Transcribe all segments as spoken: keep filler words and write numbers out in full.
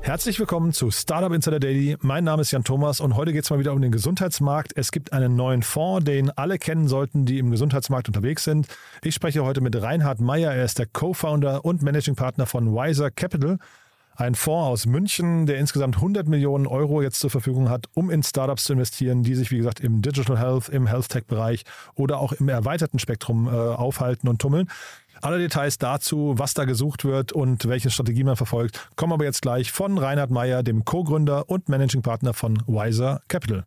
Herzlich willkommen zu Startup Insider Daily. Mein Name ist Jan Thomas und heute geht es mal wieder um den Gesundheitsmarkt. Es gibt einen neuen Fonds, den alle kennen sollten, die im Gesundheitsmarkt unterwegs sind. Ich spreche heute mit Reinhard Meyer. Er ist der Co-Founder und Managing Partner von Wiser Capital. Ein Fonds aus München, der insgesamt hundert Millionen Euro jetzt zur Verfügung hat, um in Startups zu investieren, die sich, wie gesagt, im Digital Health, im Health Tech-Bereich oder auch im erweiterten Spektrum äh, aufhalten und tummeln. Alle Details dazu, was da gesucht wird und welche Strategie man verfolgt, kommen aber jetzt gleich von Reinhard Meyer, dem Co-Gründer und Managing Partner von Wiser Capital.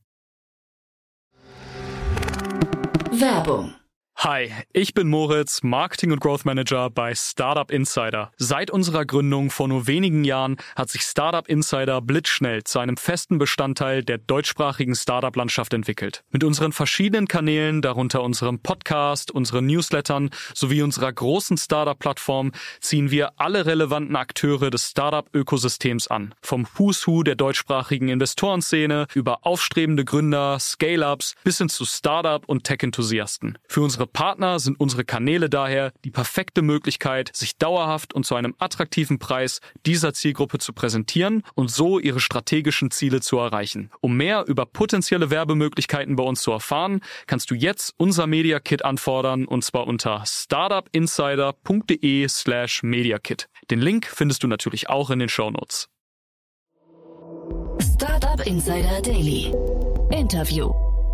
Werbung. Hi, ich bin Moritz, Marketing- und Growth Manager bei Startup Insider. Seit unserer Gründung vor nur wenigen Jahren hat sich Startup Insider blitzschnell zu einem festen Bestandteil der deutschsprachigen Startup-Landschaft entwickelt. Mit unseren verschiedenen Kanälen, darunter unserem Podcast, unseren Newslettern sowie unserer großen Startup-Plattform, ziehen wir alle relevanten Akteure des Startup-Ökosystems an. Vom Who's Who der deutschsprachigen Investorenszene über aufstrebende Gründer, Scale-Ups bis hin zu Startup- und Tech-Enthusiasten. Für unsere Partner sind unsere Kanäle daher die perfekte Möglichkeit, sich dauerhaft und zu einem attraktiven Preis dieser Zielgruppe zu präsentieren und so ihre strategischen Ziele zu erreichen. Um mehr über potenzielle Werbemöglichkeiten bei uns zu erfahren, kannst du jetzt unser Media Kit anfordern und zwar unter startupinsider.de slash mediakit. Den Link findest du natürlich auch in den Shownotes. Startup Insider Daily. Interview.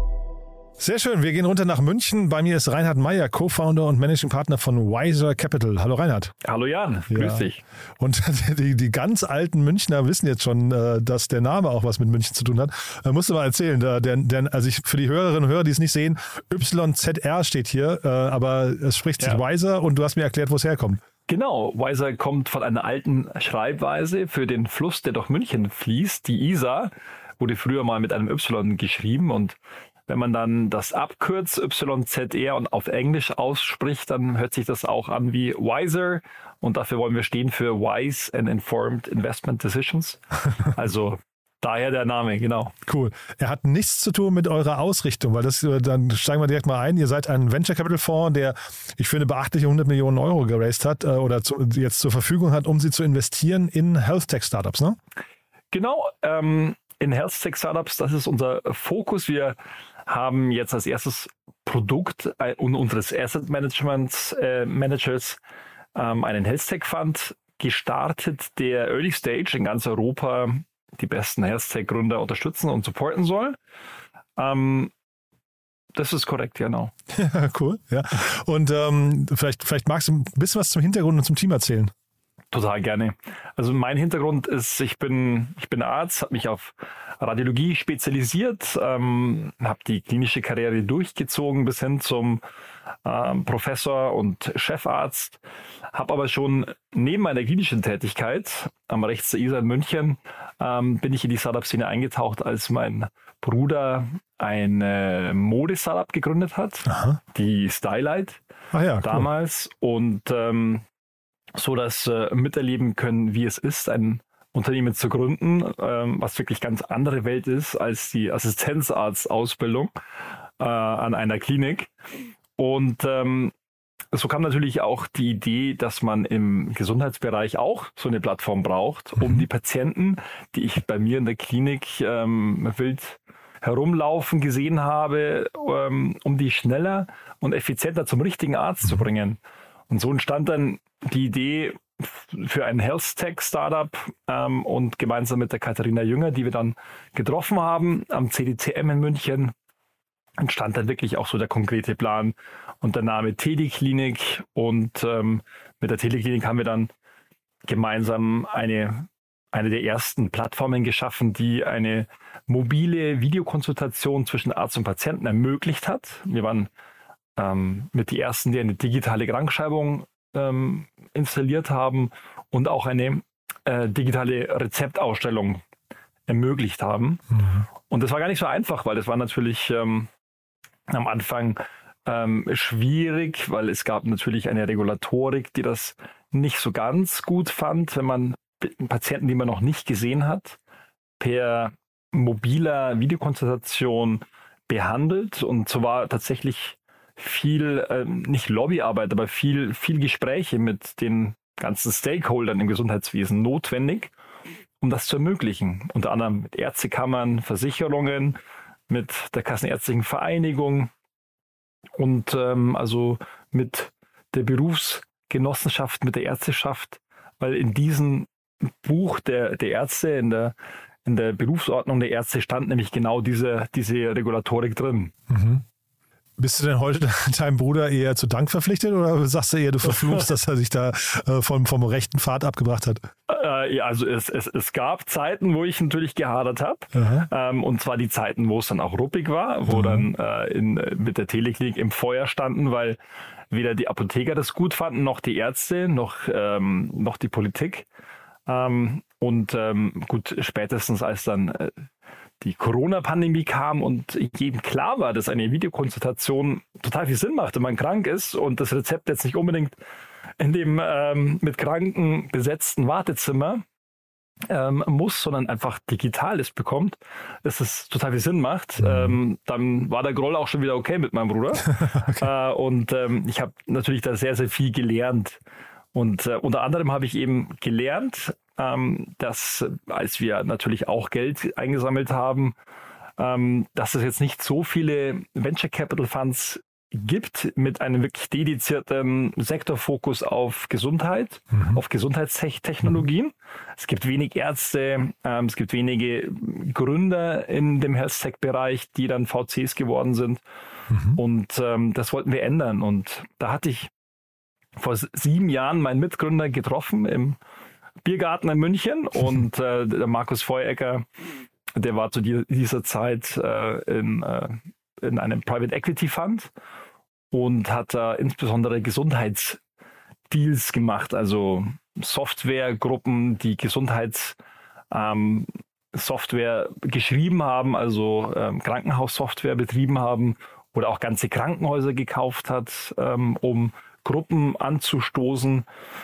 Sehr schön, wir gehen runter nach München. Bei mir ist Reinhard Meyer, Co-Founder und Managing Partner von Wiser Capital. Hallo Reinhard. Hallo Jan, grüß ja. dich. Und die, die ganz alten Münchner wissen jetzt schon, dass der Name auch was mit München zu tun hat. Musst du mal erzählen, denn, denn also ich, für die Hörerinnen und Hörer, die es nicht sehen, Y Z R steht hier, aber es spricht sich ja. Wiser und du hast mir erklärt, wo es herkommt. Genau, Wiser kommt von einer alten Schreibweise für den Fluss, der durch München fließt. Die Isar wurde früher mal mit einem Y geschrieben und wenn man dann das abkürzt, Y Z R und auf Englisch ausspricht, dann hört sich das auch an wie Wiser. Und dafür wollen wir stehen für Wise and Informed Investment Decisions. Also daher der Name, genau. Cool. Er hat nichts zu tun mit eurer Ausrichtung, weil das, dann steigen wir direkt mal ein. Ihr seid ein Venture Capital Fonds, der, ich finde, beachtliche hundert Millionen Euro geraced hat oder zu, jetzt zur Verfügung hat, um sie zu investieren in Health Tech Startups, ne? Genau, ähm, in Health Tech Startups, das ist unser Fokus. Wir haben jetzt als erstes Produkt äh, unseres Asset Management äh, Managers ähm, einen Health Tech Fund gestartet, der Early Stage in ganz Europa die besten Health Tech Gründer unterstützen und supporten soll. Ähm, das ist korrekt, genau. Ja, cool. Ja. Und ähm, vielleicht, vielleicht magst du ein bisschen was zum Hintergrund und zum Team erzählen. Total gerne. Also mein Hintergrund ist, ich bin, ich bin Arzt, habe mich auf Radiologie spezialisiert, ähm, habe die klinische Karriere durchgezogen bis hin zum ähm, Professor und Chefarzt, habe aber schon neben meiner klinischen Tätigkeit am rechts der Isar in München, ähm, bin ich in die Startup-Szene eingetaucht, als mein Bruder ein äh, Mode-Startup gegründet hat, Aha. die Stylight ah ja, damals cool. und ähm, so dass äh, miterleben können, wie es ist, ein Unternehmen zu gründen, ähm, was wirklich ganz andere Welt ist als die Assistenzarztausbildung äh, an einer Klinik. Und ähm, so kam natürlich auch die Idee, dass man im Gesundheitsbereich auch so eine Plattform braucht, um mhm. die Patienten, die ich bei mir in der Klinik ähm, wild herumlaufen gesehen habe, ähm, um die schneller und effizienter zum richtigen Arzt zu bringen. Und so entstand dann die Idee für ein Health Tech Startup ähm, und gemeinsam mit der Katharina Jünger, die wir dann getroffen haben am C D C M in München, entstand dann wirklich auch so der konkrete Plan und der Name Teleklinik. Und ähm, mit der Teleklinik haben wir dann gemeinsam eine, eine der ersten Plattformen geschaffen, die eine mobile Videokonsultation zwischen Arzt und Patienten ermöglicht hat. Wir waren ähm, mit die ersten, die eine digitale Krankschreibung ähm, installiert haben und auch eine äh, digitale Rezeptausstellung ermöglicht haben. Mhm. Und das war gar nicht so einfach, weil das war natürlich ähm, am Anfang ähm, schwierig, weil es gab natürlich eine Regulatorik, die das nicht so ganz gut fand, wenn man Patienten, die man noch nicht gesehen hat, per mobiler Videokonsultation behandelt. Und so war tatsächlich viel, ähm, nicht Lobbyarbeit, aber viel, viel Gespräche mit den ganzen Stakeholdern im Gesundheitswesen notwendig. um das zu ermöglichen. Unter anderem mit Ärztekammern, Versicherungen, mit der Kassenärztlichen Vereinigung und ähm, also mit der Berufsgenossenschaft, mit der Ärzteschaft, weil in diesem Buch der, der Ärzte, in der, in der Berufsordnung der Ärzte stand nämlich genau diese, diese Regulatorik drin. Mhm. Bist du denn heute deinem Bruder eher zu Dank verpflichtet oder sagst du eher, du verfluchst, dass er sich da äh, vom, vom rechten Pfad abgebracht hat? Äh, ja, also es, es, es gab Zeiten, wo ich natürlich gehadert habe. Ähm, und zwar die Zeiten, wo es dann auch ruppig war, wo mhm. dann äh, in, mit der Teleklinik im Feuer standen, weil weder die Apotheker das gut fanden, noch die Ärzte, noch, ähm, noch die Politik. Ähm, und ähm, gut, spätestens als dann äh, die Corona-Pandemie kam und jedem klar war, dass eine Videokonsultation total viel Sinn macht, wenn man krank ist und das Rezept jetzt nicht unbedingt in dem ähm, mit Kranken besetzten Wartezimmer ähm, muss, sondern einfach digital es bekommt, dass es total viel Sinn macht, mhm. ähm, dann war der Groll auch schon wieder okay mit meinem Bruder. Okay. Äh, und ähm, ich habe natürlich da sehr, sehr viel gelernt. Und äh, unter anderem habe ich eben gelernt, ähm, dass, als wir natürlich auch Geld eingesammelt haben, ähm, dass es jetzt nicht so viele Venture Capital Funds gibt mit einem wirklich dedizierten Sektorfokus auf Gesundheit, mhm. auf Gesundheitstechnologien. Mhm. Es gibt wenig Ärzte, ähm, es gibt wenige Gründer in dem Health-Tech-Bereich, die dann V Cs geworden sind. Mhm. Und ähm, das wollten wir ändern. Und da hatte ich vor sieben Jahren meinen Mitgründer getroffen im Biergarten in München und äh, der Markus Feuerecker, der war zu dieser Zeit äh, in, äh, in einem Private Equity Fund und hat da äh, insbesondere Gesundheitsdeals gemacht, also Softwaregruppen, die Gesundheitssoftware ähm, geschrieben haben, also ähm, Krankenhaussoftware betrieben haben oder auch ganze Krankenhäuser gekauft hat, ähm, um Gruppen anzustoßen.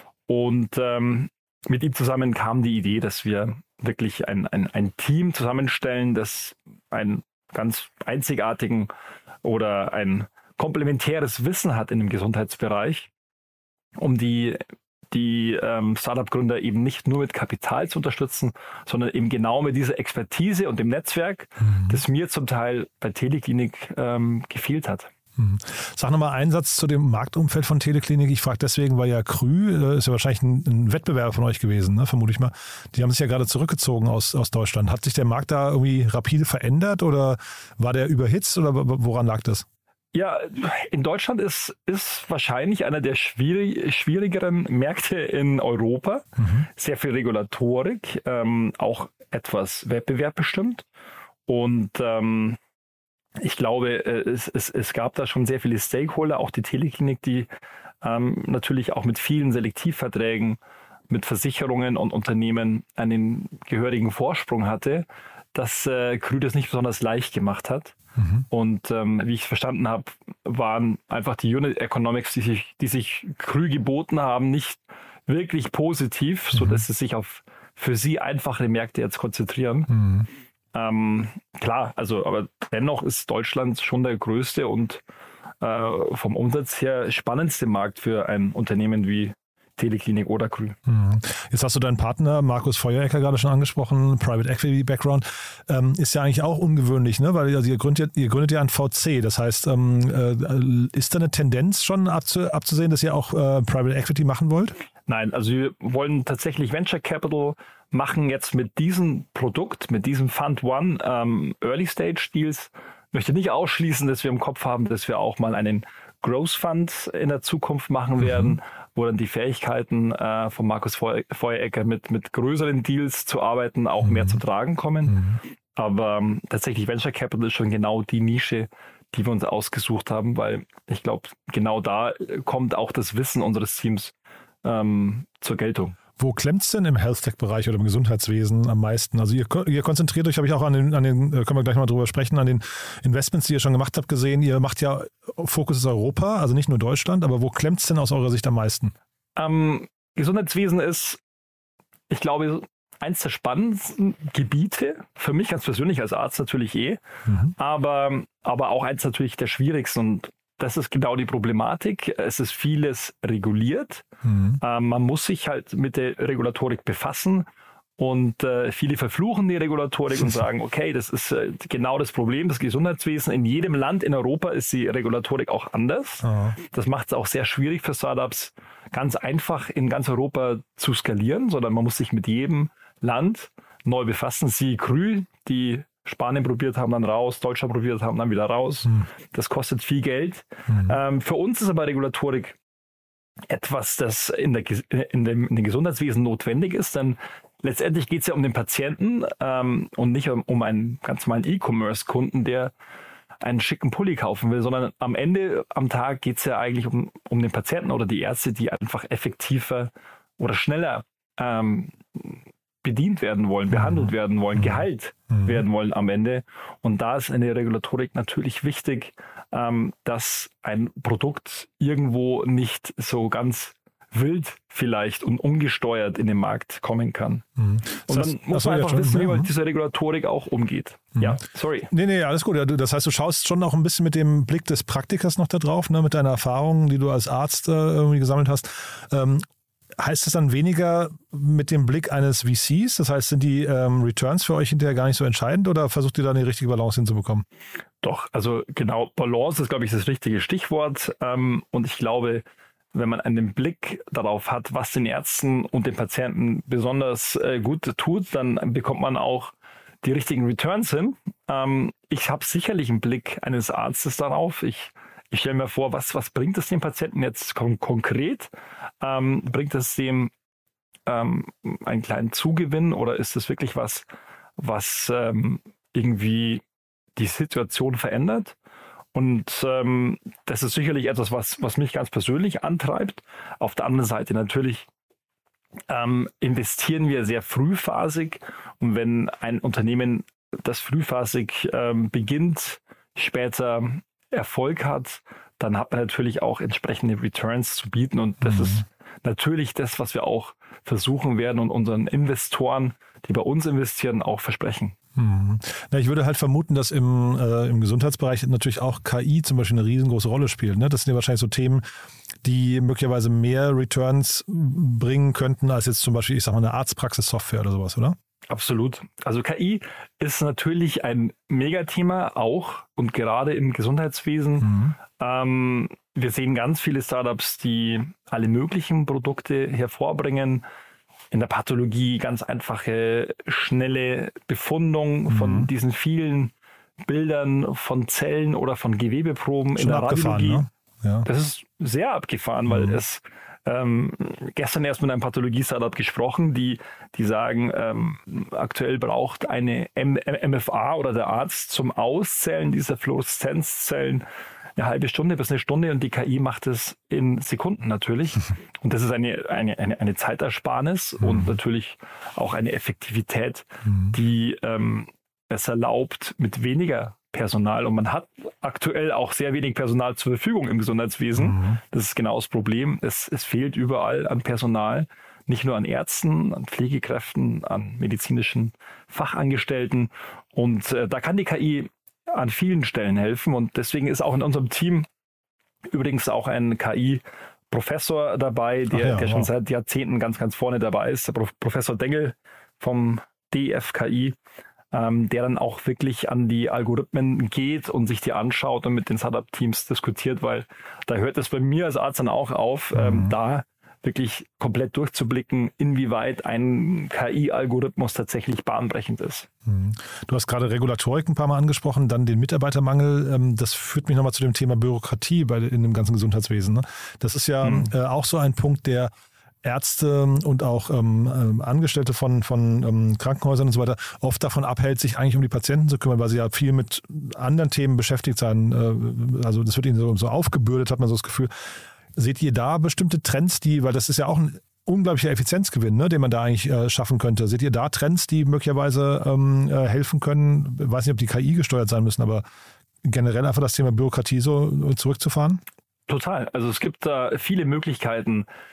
Und ähm, mit ihm zusammen kam die Idee, dass wir wirklich ein, ein, ein Team zusammenstellen, das einen ganz einzigartigen oder ein komplementäres Wissen hat in dem Gesundheitsbereich, um die, die ähm, Startup-Gründer eben nicht nur mit Kapital zu unterstützen, sondern eben genau mit dieser Expertise und dem Netzwerk, mhm. das mir zum Teil bei Teleklinik ähm, gefehlt hat. Sag nochmal einen Satz zu dem Marktumfeld von Teleklinik. Ich frage deswegen, weil ja Krü ist ja wahrscheinlich ein, ein Wettbewerber von euch gewesen, ne? Vermute ich mal. Die haben sich ja gerade zurückgezogen aus, aus Deutschland. Hat sich der Markt da irgendwie rapide verändert oder war der überhitzt oder woran lag das? Ja, in Deutschland ist, ist wahrscheinlich einer der schwierig, schwierigeren Märkte in Europa. Mhm. Sehr viel Regulatorik, ähm, auch etwas Wettbewerb bestimmt. Und ähm, ich glaube, es, es, es gab da schon sehr viele Stakeholder, auch die Teleklinik, die ähm, natürlich auch mit vielen Selektivverträgen, mit Versicherungen und Unternehmen einen gehörigen Vorsprung hatte, dass äh, Krü das nicht besonders leicht gemacht hat. Mhm. Und ähm, wie ich es verstanden habe, waren einfach die Unit Economics, die sich, die sich Krü geboten haben, nicht wirklich positiv, mhm. sodass sie sich auf für sie einfache Märkte jetzt konzentrieren. Mhm. Ähm, klar, also aber dennoch ist Deutschland schon der größte und äh, vom Umsatz her spannendste Markt für ein Unternehmen wie Teleklinik oder Krü. Jetzt hast du deinen Partner Markus Feuerecker gerade schon angesprochen, Private Equity Background, ähm, ist ja eigentlich auch ungewöhnlich, ne? Weil also ihr, gründet, ihr gründet ja ein V C, das heißt, ähm, äh, ist da eine Tendenz schon abzu, abzusehen, dass ihr auch äh, Private Equity machen wollt? Nein, also wir wollen tatsächlich Venture Capital machen jetzt mit diesem Produkt, mit diesem Fund One ähm, Early Stage Deals. Ich möchte nicht ausschließen, dass wir im Kopf haben, dass wir auch mal einen Growth Fund in der Zukunft machen mhm. werden, wo dann die Fähigkeiten äh, von Markus Feuerecker mit, mit größeren Deals zu arbeiten auch mhm. mehr zum Tragen kommen. Mhm. Aber ähm, tatsächlich Venture Capital ist schon genau die Nische, die wir uns ausgesucht haben, weil ich glaube, genau da kommt auch das Wissen unseres Teams ähm, zur Geltung. Wo klemmt es denn im Health-Tech-Bereich oder im Gesundheitswesen am meisten? Also ihr, ihr konzentriert euch, habe ich auch an den, an den, können wir gleich mal drüber sprechen, an den Investments, die ihr schon gemacht habt, gesehen. Ihr macht ja Fokus ist Europa, also nicht nur Deutschland, aber wo klemmt es denn aus eurer Sicht am meisten? Ähm, Gesundheitswesen ist, ich glaube, eins der spannendsten Gebiete, für mich ganz persönlich als Arzt natürlich eh, mhm. aber, aber auch eins natürlich der schwierigsten und das ist genau die Problematik. Es ist vieles reguliert. Mhm. Ähm, man muss sich halt mit der Regulatorik befassen Und äh, viele verfluchen die Regulatorik und sagen, okay, das ist äh, genau das Problem des Gesundheitswesens. In jedem Land in Europa ist die Regulatorik auch anders. Aha. Das macht es auch sehr schwierig für Startups, ganz einfach in ganz Europa zu skalieren, sondern man muss sich mit jedem Land neu befassen. Sie Krü, die Spanien probiert haben, dann raus, Deutschland probiert haben, dann wieder raus. Hm. Das kostet viel Geld. Hm. Ähm, für uns ist aber Regulatorik etwas, das in, der, in, dem, in dem Gesundheitswesen notwendig ist, denn letztendlich geht es ja um den Patienten ähm, und nicht um, um einen ganz normalen E-Commerce-Kunden, der einen schicken Pulli kaufen will, sondern am Ende am Tag geht es ja eigentlich um, um den Patienten oder die Ärzte, die einfach effektiver oder schneller ähm, bedient werden wollen, mhm. behandelt werden wollen, mhm. geheilt mhm. werden wollen am Ende. Und da ist eine Regulatorik natürlich wichtig, ähm, dass ein Produkt irgendwo nicht so ganz wild vielleicht und ungesteuert in den Markt kommen kann. Mhm. Und dann heißt, muss man einfach wissen, wie man mit dieser Regulatorik auch umgeht. Mhm. Ja, sorry. Nee, nee, alles gut. Das heißt, du schaust schon auch ein bisschen mit dem Blick des Praktikers noch da drauf, ne, mit deiner Erfahrung, die du als Arzt äh, irgendwie gesammelt hast. Ähm, heißt das dann weniger mit dem Blick eines V Cs? Das heißt, sind die ähm, Returns für euch hinterher gar nicht so entscheidend oder versucht ihr da eine richtige Balance hinzubekommen? Doch, also genau, Balance ist, glaube ich, das richtige Stichwort. Ähm, und ich glaube, wenn man einen Blick darauf hat, was den Ärzten und den Patienten besonders äh, gut tut, dann bekommt man auch die richtigen Returns hin. Ähm, ich habe sicherlich einen Blick eines Arztes darauf. Ich, ich stelle mir vor, was, was bringt es dem Patienten jetzt kon- konkret? Ähm, bringt es dem ähm, einen kleinen Zugewinn oder ist es wirklich was, was ähm, irgendwie die Situation verändert? Und ähm, das ist sicherlich etwas, was, was mich ganz persönlich antreibt. Auf der anderen Seite natürlich ähm, investieren wir sehr frühphasig. Und wenn ein Unternehmen, das frühphasig ähm, beginnt, später Erfolg hat, dann hat man natürlich auch entsprechende Returns zu bieten. Und das mhm. ist natürlich das, was wir auch versuchen werden und unseren Investoren, die bei uns investieren, auch versprechen. Hm. Na, ich würde halt vermuten, dass im, äh, im Gesundheitsbereich natürlich auch K I zum Beispiel eine riesengroße Rolle spielt. Ne? Das sind ja wahrscheinlich so Themen, die möglicherweise mehr Returns bringen könnten als jetzt zum Beispiel, ich sag mal, eine Arztpraxis-Software oder sowas, oder? Absolut. Also K I ist natürlich ein Megathema auch und gerade im Gesundheitswesen. Mhm. Ähm, wir sehen ganz viele Startups, die alle möglichen Produkte hervorbringen. In der Pathologie ganz einfache, schnelle Befundung mhm. von diesen vielen Bildern von Zellen oder von Gewebeproben. Schon in der Radiologie. Ne? Ja. Das ist sehr abgefahren, mhm. weil es ähm, gestern erst mit einem Pathologie-Startup gesprochen, die, die sagen, ähm, aktuell braucht eine M- MFA oder der Arzt zum Auszählen dieser Fluoreszenzzellen eine halbe Stunde bis eine Stunde und die K I macht es in Sekunden natürlich. Und das ist eine, eine, eine, eine Zeitersparnis mhm. und natürlich auch eine Effektivität, mhm. die ähm, es erlaubt mit weniger Personal. Und man hat aktuell auch sehr wenig Personal zur Verfügung im Gesundheitswesen. Mhm. Das ist genau das Problem. Es, es fehlt überall an Personal, nicht nur an Ärzten, an Pflegekräften, an medizinischen Fachangestellten. Und äh, da kann die K I an vielen Stellen helfen und deswegen ist auch in unserem Team übrigens auch ein K I-Professor dabei, der, ja, der schon wow. seit Jahrzehnten ganz, ganz vorne dabei ist, der Pro- Professor Dengel vom D F K I, ähm, der dann auch wirklich an die Algorithmen geht und sich die anschaut und mit den Startup-Teams diskutiert, weil da hört es bei mir als Arzt dann auch auf, mhm. ähm, da wirklich komplett durchzublicken, inwieweit ein K I-Algorithmus tatsächlich bahnbrechend ist. Du hast gerade Regulatorik ein paar Mal angesprochen, dann den Mitarbeitermangel. Das führt mich nochmal zu dem Thema Bürokratie bei, in dem ganzen Gesundheitswesen. Das ist ja mhm. auch so ein Punkt, der Ärzte und auch ähm, Angestellte von, von ähm, Krankenhäusern und so weiter oft davon abhält, sich eigentlich um die Patienten zu kümmern, weil sie ja viel mit anderen Themen beschäftigt sein. Äh, also das wird ihnen so, so aufgebürdet, hat man so das Gefühl. Seht ihr da bestimmte Trends, die, weil das ist ja auch ein unglaublicher Effizienzgewinn, ne, den man da eigentlich äh, schaffen könnte. Seht ihr da Trends, die möglicherweise ähm, äh, helfen können? Ich weiß nicht, ob die K I gesteuert sein müssen, aber generell einfach das Thema Bürokratie so zurückzufahren? Total. Also es gibt da viele Möglichkeiten,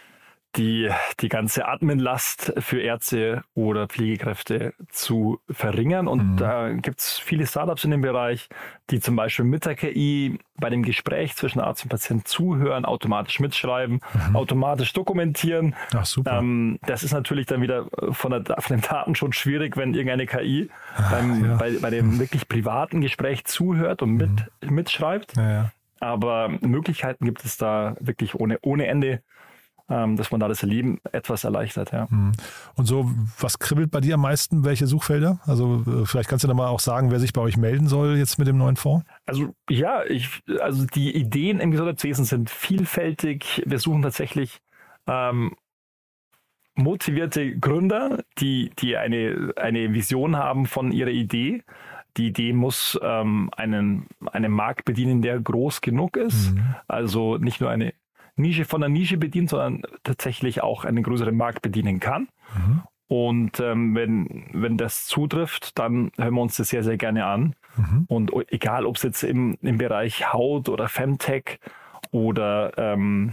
die, die ganze Adminlast für Ärzte oder Pflegekräfte zu verringern. Und mhm. da gibt es viele Startups in dem Bereich, die zum Beispiel mit der K I bei dem Gespräch zwischen Arzt und Patient zuhören, automatisch mitschreiben, mhm. automatisch dokumentieren. Ach, super. Ähm, das ist natürlich dann wieder von, der, von dem Datenschutz schwierig, wenn irgendeine K I Ach, beim, ja. bei, bei dem wirklich privaten Gespräch zuhört und mit, mhm. mitschreibt. Ja, ja. Aber Möglichkeiten gibt es da wirklich ohne, ohne Ende, ähm, dass man da das Leben etwas erleichtert. Ja. Und so, was kribbelt bei dir am meisten? Welche Suchfelder? Also vielleicht kannst du da mal auch sagen, wer sich bei euch melden soll jetzt mit dem neuen Fonds? Also ja, ich, also die Ideen im Gesundheitswesen sind vielfältig. Wir suchen tatsächlich ähm, motivierte Gründer, die, die eine, eine Vision haben von ihrer Idee. Die Idee muss ähm, einen, einen Markt bedienen, der groß genug ist. Mhm. Also nicht nur eine Nische von der Nische bedient, sondern tatsächlich auch einen größeren Markt bedienen kann. Mhm. Und ähm, wenn, wenn das zutrifft, dann hören wir uns das sehr, sehr gerne an. Mhm. Und egal, ob es jetzt im, im Bereich Haut oder Femtech oder ähm,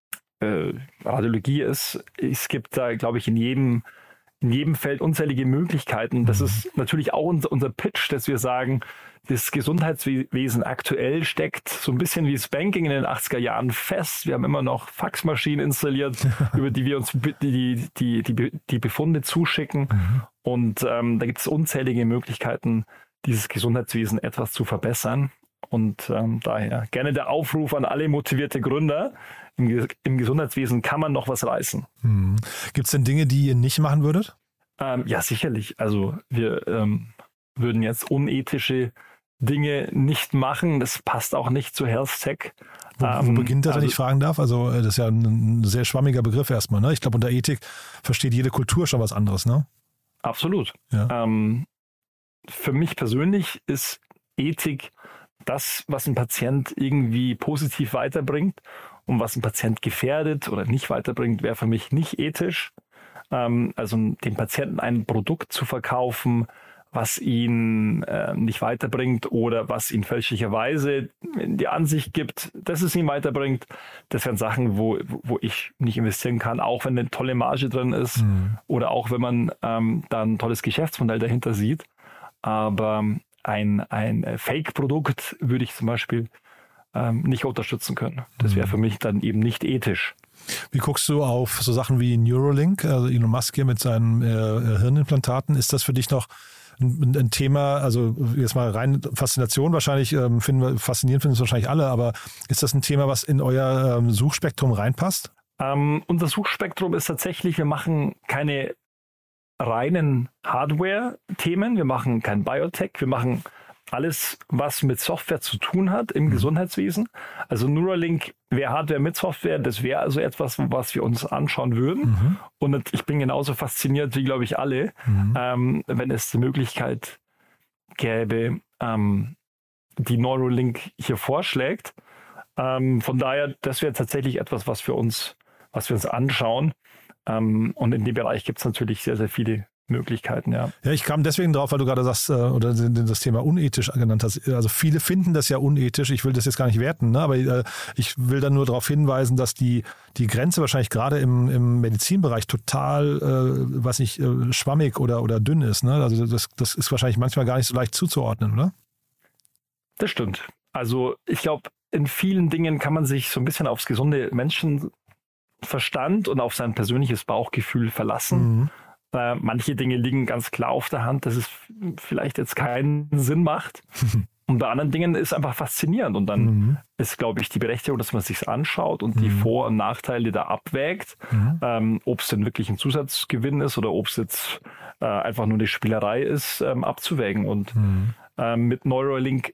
äh, Radiologie ist, es gibt da, glaube ich, in jedem in jedem Feld unzählige Möglichkeiten. Das ist natürlich auch unser, unser Pitch, dass wir sagen, das Gesundheitswesen aktuell steckt so ein bisschen wie das Banking in den achtziger Jahren fest. Wir haben immer noch Faxmaschinen installiert, über die wir uns die, die, die, die Befunde zuschicken. Mhm. Und ähm, da gibt es unzählige Möglichkeiten, dieses Gesundheitswesen etwas zu verbessern. Und ähm, daher gerne der Aufruf an alle motivierte Gründer. Im, im Gesundheitswesen kann man noch was reißen. Hm. Gibt es denn Dinge, die ihr nicht machen würdet? Ähm, ja, sicherlich. Also wir ähm, würden jetzt unethische Dinge nicht machen. Das passt auch nicht zu Health Tech. Wo, wo ähm, beginnt das, also, wenn ich fragen darf? Also das ist ja ein sehr schwammiger Begriff erstmal. Ne? Ich glaube, unter Ethik versteht jede Kultur schon was anderes. Ne? Absolut. Ja. Ähm, für mich persönlich ist Ethik das, was ein Patient irgendwie positiv weiterbringt. Und was ein Patient gefährdet oder nicht weiterbringt, wäre für mich nicht ethisch. Ähm, also dem Patienten ein Produkt zu verkaufen, was ihn äh, nicht weiterbringt oder was ihn fälschlicherweise in die Ansicht gibt, dass es ihn weiterbringt, das wären Sachen, wo, wo ich nicht investieren kann, auch wenn eine tolle Marge drin ist mhm. oder auch wenn man ähm, da ein tolles Geschäftsmodell dahinter sieht. Aber ein, ein Fake-Produkt würde ich zum Beispiel ähm, nicht unterstützen können. Das wäre für mich dann eben nicht ethisch. Wie guckst du auf so Sachen wie Neuralink, also Elon Musk hier mit seinen äh, Hirnimplantaten? Ist das für dich noch ein, ein Thema, also jetzt mal rein Faszination wahrscheinlich, ähm, finden wir, faszinierend finden es wahrscheinlich alle, aber ist das ein Thema, was in euer ähm, Suchspektrum reinpasst? Ähm, unser Suchspektrum ist tatsächlich, wir machen keine reinen Hardware-Themen, wir machen kein Biotech, wir machen alles, was mit Software zu tun hat im mhm. Gesundheitswesen. Also Neuralink wäre Hardware mit Software, das wäre also etwas, was wir uns anschauen würden. Mhm. Und ich bin genauso fasziniert wie, glaube ich, alle, mhm. ähm, wenn es die Möglichkeit gäbe, ähm, die Neuralink hier vorschlägt. Ähm, von daher, das wäre tatsächlich etwas, was wir uns, was wir uns anschauen. Ähm, und in dem Bereich gibt es natürlich sehr, sehr viele Möglichkeiten, ja. Ja, ich kam deswegen drauf, weil du gerade sagst, oder das Thema unethisch genannt hast. Also viele finden das ja unethisch. Ich will das jetzt gar nicht werten, ne? Aber ich will dann nur darauf hinweisen, dass die, die Grenze wahrscheinlich gerade im, im Medizinbereich total, äh, was nicht, äh, schwammig oder, oder dünn ist. Ne? Also das, das ist wahrscheinlich manchmal gar nicht so leicht zuzuordnen, oder? Das stimmt. Also ich glaube, in vielen Dingen kann man sich so ein bisschen aufs gesunde Menschenverstand und auf sein persönliches Bauchgefühl verlassen. Mhm. Äh, manche Dinge liegen ganz klar auf der Hand, dass es vielleicht jetzt keinen Sinn macht. Und bei anderen Dingen ist es einfach faszinierend. Und dann mhm. ist, glaube ich, die Berechtigung, dass man es sich anschaut und mhm. die Vor- und Nachteile da abwägt, mhm. ähm, ob es denn wirklich ein Zusatzgewinn ist oder ob es jetzt äh, einfach nur eine Spielerei ist, ähm, abzuwägen. Und mhm. ähm, mit Neuralink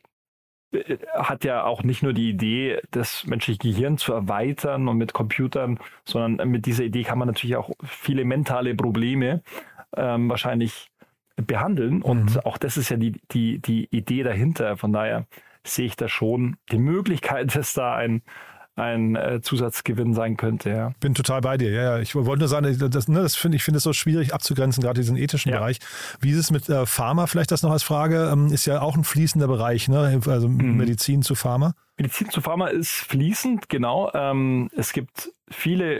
hat ja auch nicht nur die Idee, das menschliche Gehirn zu erweitern und mit Computern, sondern mit dieser Idee kann man natürlich auch viele mentale Probleme ähm, wahrscheinlich behandeln. Und mhm. auch das ist ja die, die, die Idee dahinter. Von daher sehe ich da schon die Möglichkeit, dass da ein ein äh, Zusatzgewinn sein könnte. Ja. Bin total bei dir. Ja, ja. Ich wollte nur sagen, das, ne, das finde ich finde es so schwierig abzugrenzen, gerade diesen ethischen ja. Bereich. Wie ist es mit äh, Pharma? Vielleicht das noch als Frage. Ähm, ist ja auch ein fließender Bereich, ne? Also mhm. Medizin zu Pharma. Medizin zu Pharma ist fließend, genau. Ähm, es gibt viele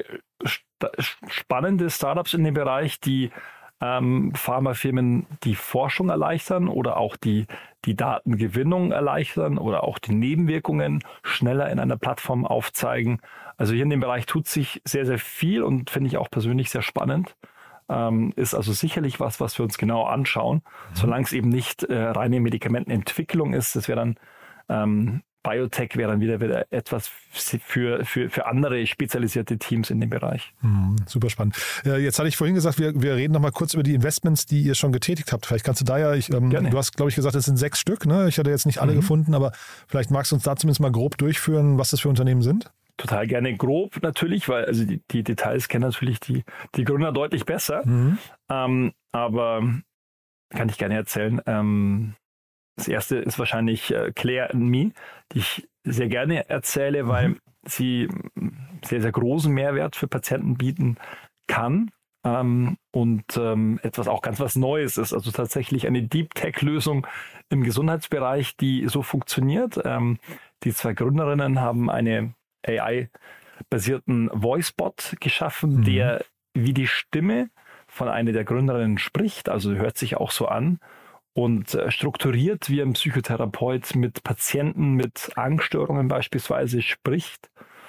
spannende Startups in dem Bereich, die ähm, Pharmafirmen die Forschung erleichtern oder auch die, die Datengewinnung erleichtern oder auch die Nebenwirkungen schneller in einer Plattform aufzeigen. Also hier in dem Bereich tut sich sehr, sehr viel und finde ich auch persönlich sehr spannend. Ähm, ist also sicherlich was, was wir uns genau anschauen, mhm. solange es eben nicht äh, reine Medikamentenentwicklung ist. Das wäre dann ähm, Biotech wäre dann wieder, wieder etwas für, für, für andere spezialisierte Teams in dem Bereich. Mhm, super spannend. Äh, jetzt hatte ich vorhin gesagt, wir, wir reden noch mal kurz über die Investments, die ihr schon getätigt habt. Vielleicht kannst du da ja, ich, ähm, du hast, glaube ich, gesagt, es sind sechs Stück. Ne? Ich hatte jetzt nicht alle mhm. gefunden, aber vielleicht magst du uns da zumindest mal grob durchführen, was das für Unternehmen sind? Total gerne grob natürlich, weil also die, die Details kennen natürlich die, die Gründer deutlich besser. Mhm. Ähm, aber kann ich gerne erzählen. Ähm, das erste ist wahrscheinlich äh, Claire and Me, die ich sehr gerne erzähle, weil mhm. sie sehr, sehr großen Mehrwert für Patienten bieten kann ähm, und ähm, etwas auch ganz was Neues ist. Also tatsächlich eine Deep Tech-Lösung im Gesundheitsbereich, die so funktioniert. Ähm, die zwei Gründerinnen haben eine A I-basierten Voicebot geschaffen, mhm. der wie die Stimme von einer der Gründerinnen spricht, also hört sich auch so an und äh, strukturiert wie ein Psychotherapeut mit Patienten mit Angststörungen beispielsweise spricht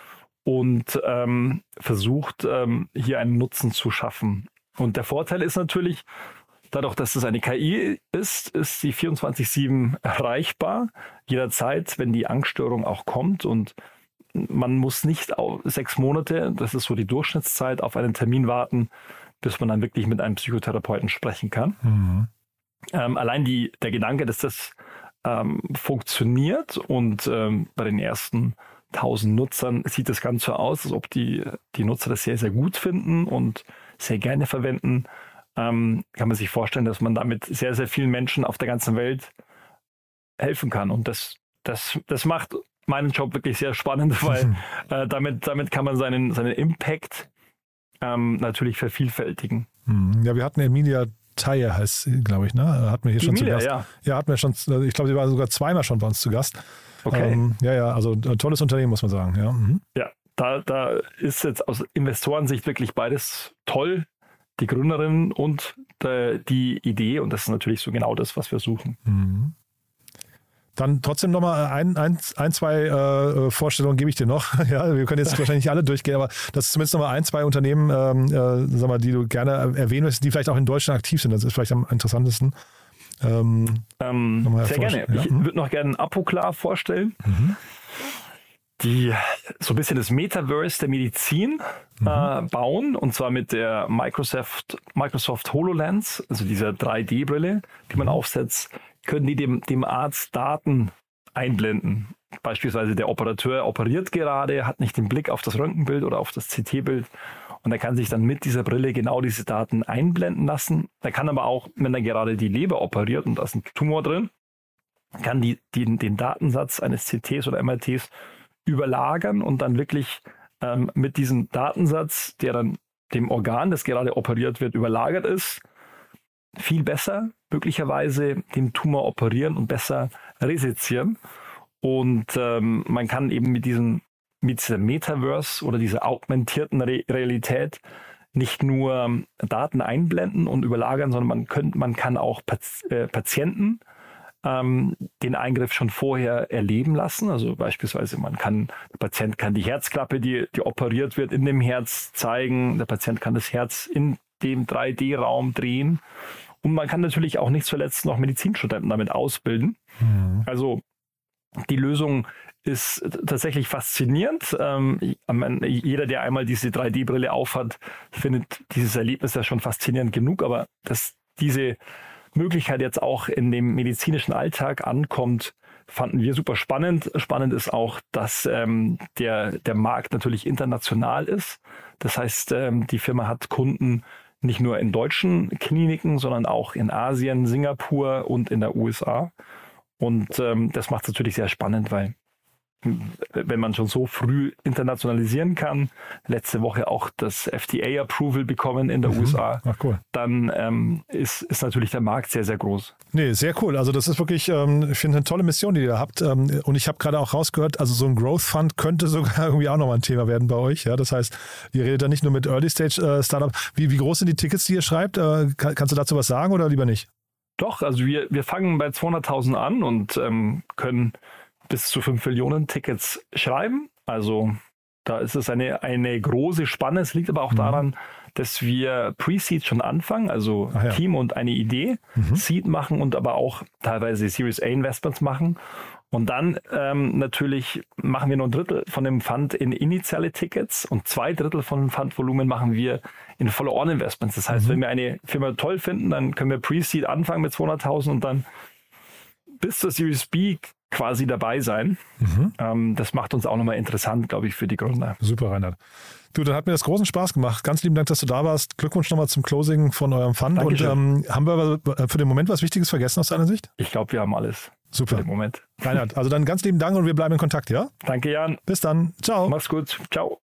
und ähm, versucht, ähm, hier einen Nutzen zu schaffen. Und der Vorteil ist natürlich, dadurch, dass es eine K I ist, ist sie vierundzwanzig sieben erreichbar, jederzeit, wenn die Angststörung auch kommt und man muss nicht auf sechs Monate, das ist so die Durchschnittszeit, auf einen Termin warten, bis man dann wirklich mit einem Psychotherapeuten sprechen kann. Mhm. Ähm, allein die, der Gedanke, dass das ähm, funktioniert und ähm, bei den ersten tausend Nutzern sieht das Ganze so aus, als ob die, die Nutzer das sehr, sehr gut finden und sehr gerne verwenden, ähm, kann man sich vorstellen, dass man damit sehr, sehr vielen Menschen auf der ganzen Welt helfen kann. Und das, das, das macht meinen Job wirklich sehr spannend, weil mhm. äh, damit, damit kann man seinen, seinen Impact ähm, natürlich vervielfältigen. Ja, wir hatten Emilia Thayer, heißt sie, glaube ich, ne? Hatten wir hier Die schon Emilia, zu Gast. Ja. ja, hatten wir schon, ich glaube, sie war sogar zweimal schon bei uns zu Gast. Okay. Ähm, ja, ja, also ein tolles Unternehmen, muss man sagen. Ja, mhm. ja da, da ist jetzt aus Investorensicht wirklich beides toll. Die Gründerin und äh, die Idee. Und das ist natürlich so genau das, was wir suchen. Mhm. Dann trotzdem nochmal ein, ein, ein, zwei äh, Vorstellungen gebe ich dir noch. Ja, wir können jetzt wahrscheinlich nicht alle durchgehen, aber das ist zumindest nochmal ein, zwei Unternehmen, ähm, äh, sag mal, die du gerne erwähnen möchtest, die vielleicht auch in Deutschland aktiv sind. Das ist vielleicht am interessantesten. Ähm, ähm, sehr gerne. Ja? Ich mhm. würde noch gerne Apoclar vorstellen. Mhm. Die so ein bisschen das Metaverse der Medizin mhm. äh, bauen, und zwar mit der Microsoft, Microsoft HoloLens, also dieser drei D Brille, die man mhm. aufsetzt, können die dem, dem Arzt Daten einblenden. Beispielsweise der Operateur operiert gerade, hat nicht den Blick auf das Röntgenbild oder auf das C T-Bild und er kann sich dann mit dieser Brille genau diese Daten einblenden lassen. Er kann aber auch, wenn er gerade die Leber operiert und da ist ein Tumor drin, kann die, die, den Datensatz eines C Ts oder M R Ts überlagern und dann wirklich ähm, mit diesem Datensatz, der dann dem Organ, das gerade operiert wird, überlagert ist, viel besser möglicherweise den Tumor operieren und besser resezieren. Und ähm, man kann eben mit diesem mit dieser Metaverse oder dieser augmentierten Re- Realität nicht nur Daten einblenden und überlagern, sondern man, könnt, man kann auch Pat- äh, Patienten ähm, den Eingriff schon vorher erleben lassen. Also beispielsweise man kann, der Patient kann die Herzklappe, die, die operiert wird, in dem Herz zeigen. Der Patient kann das Herz in dem drei D Raum drehen. Und man kann natürlich auch nicht zuletzt noch Medizinstudenten damit ausbilden. Mhm. Also die Lösung ist tatsächlich faszinierend. Ähm, jeder, der einmal diese drei D Brille aufhat, findet dieses Erlebnis ja schon faszinierend genug. Aber dass diese Möglichkeit jetzt auch in dem medizinischen Alltag ankommt, fanden wir super spannend. Spannend ist auch, dass ähm, der, der Markt natürlich international ist. Das heißt, ähm, die Firma hat Kunden nicht nur in deutschen Kliniken, sondern auch in Asien, Singapur und in der U S A. Und ähm, das macht es natürlich sehr spannend, weil wenn man schon so früh internationalisieren kann, letzte Woche auch das F D A-Approval bekommen in der mhm. U S A, Ach, cool. dann ähm, ist, ist natürlich der Markt sehr, sehr groß. Nee, sehr cool. Also das ist wirklich, ähm, ich finde, eine tolle Mission, die ihr da habt. Ähm, und ich habe gerade auch rausgehört, also so ein Growth Fund könnte sogar irgendwie auch nochmal ein Thema werden bei euch. Ja, das heißt, ihr redet da nicht nur mit Early Stage äh, Startup. Wie, wie groß sind die Tickets, die ihr schreibt? Äh, kann, kannst du dazu was sagen oder lieber nicht? Doch, also wir, wir fangen bei zweihunderttausend an und ähm, können bis zu fünf Millionen Tickets schreiben. Also da ist es eine, eine große Spanne. Es liegt aber auch mhm. daran, dass wir Pre-Seed schon anfangen, also ja. Team und eine Idee, mhm. Seed machen und aber auch teilweise Series A Investments machen. Und dann ähm, natürlich machen wir nur ein Drittel von dem Fund in initiale Tickets und zwei Drittel von dem Fundvolumen machen wir in Follow-on-Investments. Das heißt, mhm. wenn wir eine Firma toll finden, dann können wir Pre-Seed anfangen mit zweihunderttausend und dann bis zur Series B quasi dabei sein. Mhm. Ähm, das macht uns auch nochmal interessant, glaube ich, für die Gründer. Super, Reinhard. Du, dann hat mir das großen Spaß gemacht. Ganz lieben Dank, dass du da warst. Glückwunsch nochmal zum Closing von eurem Fund. Dankeschön. Und ähm, haben wir für den Moment was Wichtiges vergessen aus deiner Sicht? Ich glaube, wir haben alles. Super. Für den Moment. Reinhard, also dann ganz lieben Dank und wir bleiben in Kontakt, ja? Danke, Jan. Bis dann. Ciao. Mach's gut. Ciao.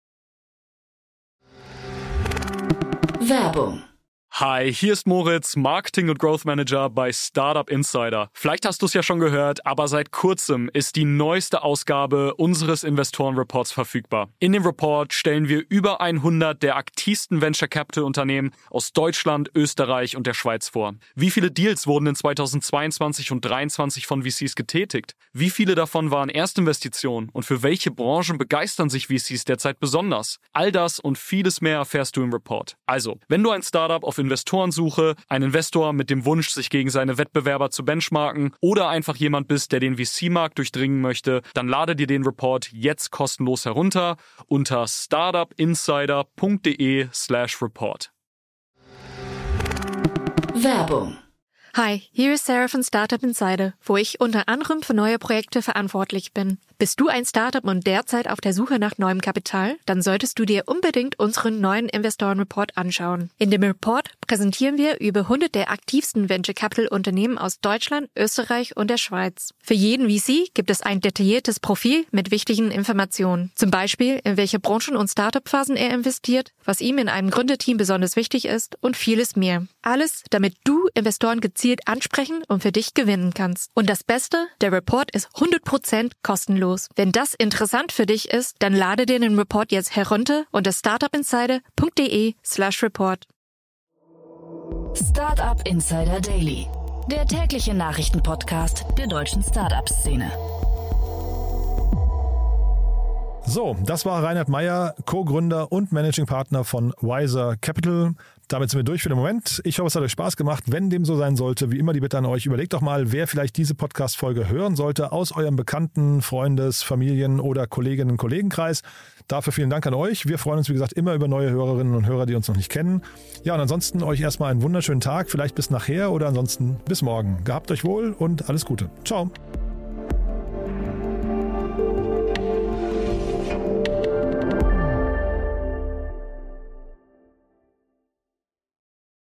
Werbung. Hi, hier ist Moritz, Marketing- und Growth Manager bei Startup Insider. Vielleicht hast du es ja schon gehört, aber seit kurzem ist die neueste Ausgabe unseres Investoren-Reports verfügbar. In dem Report stellen wir über hundert der aktivsten Venture-Capital-Unternehmen aus Deutschland, Österreich und der Schweiz vor. Wie viele Deals wurden in zweitausendzweiundzwanzig und zweitausenddreiundzwanzig von V Cs getätigt? Wie viele davon waren Erstinvestitionen? Und für welche Branchen begeistern sich V Cs derzeit besonders? All das und vieles mehr erfährst du im Report. Also, wenn du ein Startup auf Investorensuche, ein Investor mit dem Wunsch, sich gegen seine Wettbewerber zu benchmarken oder einfach jemand bist, der den V C-Markt durchdringen möchte, dann lade dir den Report jetzt kostenlos herunter unter startupinsider.de slash report. Werbung. Hi, hier ist Sarah von Startup Insider, wo ich unter anderem für neue Projekte verantwortlich bin. Bist du ein Startup und derzeit auf der Suche nach neuem Kapital? Dann solltest du dir unbedingt unseren neuen Investoren-Report anschauen. In dem Report präsentieren wir über hundert der aktivsten Venture-Capital-Unternehmen aus Deutschland, Österreich und der Schweiz. Für jeden V C gibt es ein detailliertes Profil mit wichtigen Informationen. Zum Beispiel, in welche Branchen und Startup-Phasen er investiert, was ihm in einem Gründerteam besonders wichtig ist und vieles mehr. Alles, damit du Investoren gezielt ansprechen und für dich gewinnen kannst. Und das Beste, der Report ist hundert Prozent kostenlos. Wenn das interessant für dich ist, dann lade dir den Report jetzt herunter unter startupinsider.de slash report. Startup Insider Daily, der tägliche Nachrichtenpodcast der deutschen Startup-Szene. So, das war Reinhard Meyer, Co-Gründer und Managing Partner von Wiser Capital. Damit sind wir durch für den Moment. Ich hoffe, es hat euch Spaß gemacht. Wenn dem so sein sollte, wie immer die Bitte an euch, überlegt doch mal, wer vielleicht diese Podcast-Folge hören sollte aus eurem Bekannten-, Freundes-, Familien- oder Kolleginnen- und Kollegenkreis. Dafür vielen Dank an euch. Wir freuen uns, wie gesagt, immer über neue Hörerinnen und Hörer, die uns noch nicht kennen. Ja, und ansonsten euch erstmal einen wunderschönen Tag, vielleicht bis nachher oder ansonsten bis morgen. Gehabt euch wohl und alles Gute. Ciao.